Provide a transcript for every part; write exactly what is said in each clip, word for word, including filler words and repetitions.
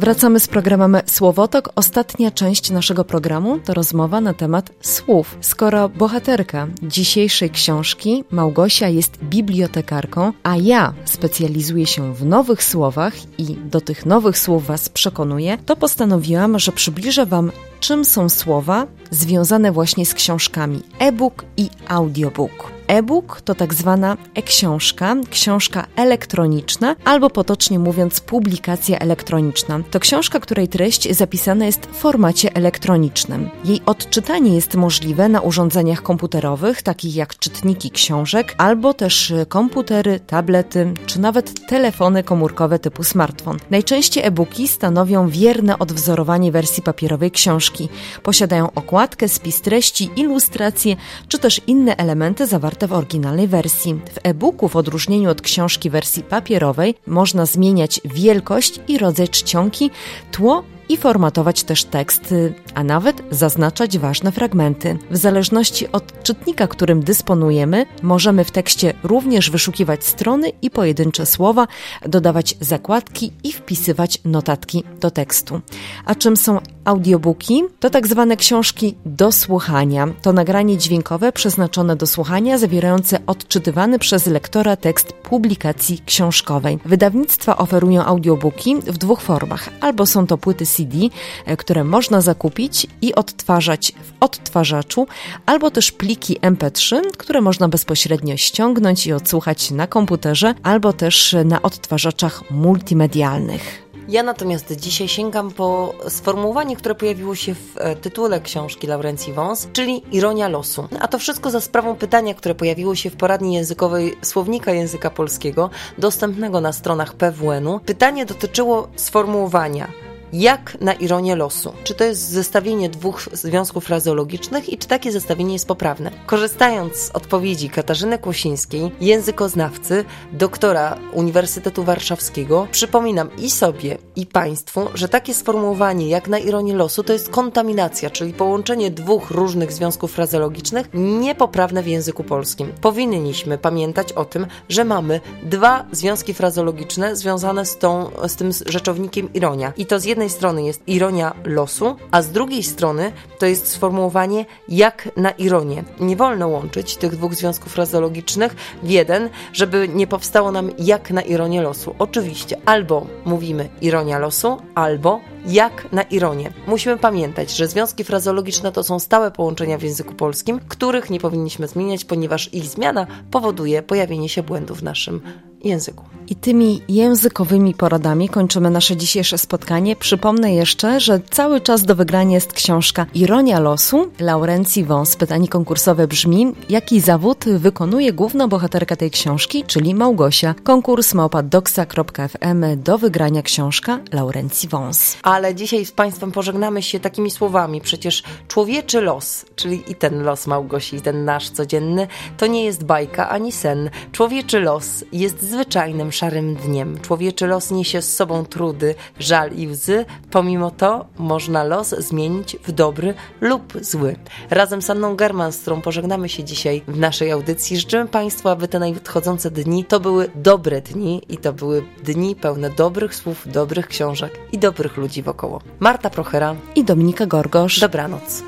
Wracamy z programem Słowotok. Ostatnia część naszego programu to rozmowa na temat słów. Skoro bohaterka dzisiejszej książki, Małgosia, jest bibliotekarką, a ja specjalizuję się w nowych słowach i do tych nowych słów Was przekonuję, to postanowiłam, że przybliżę Wam, czym są słowa związane właśnie z książkami e-book i audiobook. E-book to tak zwana e-książka, książka elektroniczna albo potocznie mówiąc publikacja elektroniczna. To książka, której treść zapisana jest w formacie elektronicznym. Jej odczytanie jest możliwe na urządzeniach komputerowych, takich jak czytniki książek, albo też komputery, tablety, czy nawet telefony komórkowe typu smartfon. Najczęściej e-booki stanowią wierne odwzorowanie wersji papierowej książki. Posiadają okładkę, spis treści, ilustracje, czy też inne elementy zawarte w oryginalnej wersji. W e-booku, w odróżnieniu od książki wersji papierowej, można zmieniać wielkość i rodzaj czcionki, tło i formatować też tekst, a nawet zaznaczać ważne fragmenty. W zależności od czytnika, którym dysponujemy, możemy w tekście również wyszukiwać strony i pojedyncze słowa, dodawać zakładki i wpisywać notatki do tekstu. A czym są audiobooki? To tak zwane książki do słuchania. To nagranie dźwiękowe przeznaczone do słuchania, zawierające odczytywany przez lektora tekst publikacji książkowej. Wydawnictwa oferują audiobooki w dwóch formach. Albo są to płyty C D, które można zakupić i odtwarzać w odtwarzaczu, albo też pliki em pe trzy, które można bezpośrednio ściągnąć i odsłuchać na komputerze, albo też na odtwarzaczach multimedialnych. Ja natomiast dzisiaj sięgam po sformułowanie, które pojawiło się w tytule książki Laurencji Wąs, czyli ironia losu. A to wszystko za sprawą pytania, które pojawiło się w poradni językowej Słownika Języka Polskiego, dostępnego na stronach P W N-u. Pytanie dotyczyło sformułowania jak na ironię losu. Czy to jest zestawienie dwóch związków frazeologicznych i czy takie zestawienie jest poprawne? Korzystając z odpowiedzi Katarzyny Kłosińskiej, językoznawcy, doktora Uniwersytetu Warszawskiego, przypominam i sobie, i Państwu, że takie sformułowanie jak na ironię losu to jest kontaminacja, czyli połączenie dwóch różnych związków frazeologicznych niepoprawne w języku polskim. Powinniśmy pamiętać o tym, że mamy dwa związki frazeologiczne związane z, tą, z tym rzeczownikiem ironia. I to z jednej strony jest ironia losu, a z drugiej strony to jest sformułowanie jak na ironię. Nie wolno łączyć tych dwóch związków frazeologicznych w jeden, żeby nie powstało nam jak na ironię losu. Oczywiście albo mówimy ironia losu, albo jak na ironię. Musimy pamiętać, że związki frazeologiczne to są stałe połączenia w języku polskim, których nie powinniśmy zmieniać, ponieważ ich zmiana powoduje pojawienie się błędów w naszym języku. I tymi językowymi poradami kończymy nasze dzisiejsze spotkanie. Przypomnę jeszcze, że cały czas do wygrania jest książka Ironia losu Laurencji Wąs. Pytanie konkursowe brzmi: jaki zawód wykonuje główna bohaterka tej książki, czyli Małgosia? Konkurs małpa doksa kropka ef em, do wygrania książka Laurencji Wąs. Ale dzisiaj z Państwem pożegnamy się takimi słowami. Przecież człowieczy los, czyli i ten los Małgosi, i ten nasz codzienny, to nie jest bajka ani sen. Człowieczy los jest zwyczajnym szarym dniem. Człowieczy los niesie z sobą trudy, żal i łzy. Pomimo to można los zmienić w dobry lub zły. Razem z Anną German, z którą pożegnamy się dzisiaj w naszej audycji, życzymy Państwu, aby te nadchodzące dni to były dobre dni i to były dni pełne dobrych słów, dobrych książek i dobrych ludzi wokoło. Marta Prochera i Dominika Gorgosz. Dobranoc.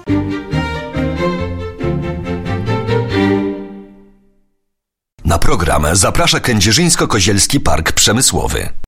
Na program zaprasza Kędzierzyńsko-Kozielski Park Przemysłowy.